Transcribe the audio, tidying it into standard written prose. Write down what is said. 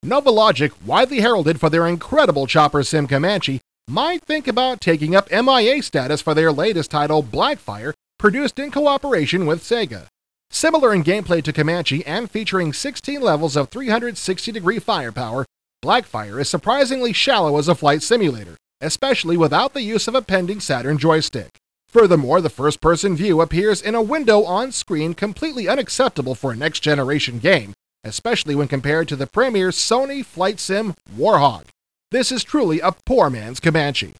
Novalogic, widely heralded for their incredible chopper sim Comanche, might think about taking up MIA status for their latest title, Blackfire, produced in cooperation with Sega. Similar in gameplay to Comanche and featuring 16 levels of 360-degree firepower, Blackfire is surprisingly shallow as a flight simulator, especially without the use of a pending Saturn joystick. Furthermore, the first-person view appears in a window on screen completely unacceptable for a next-generation game, especially when compared to the premier Sony flight sim Warhog. This is truly a poor man's Comanche.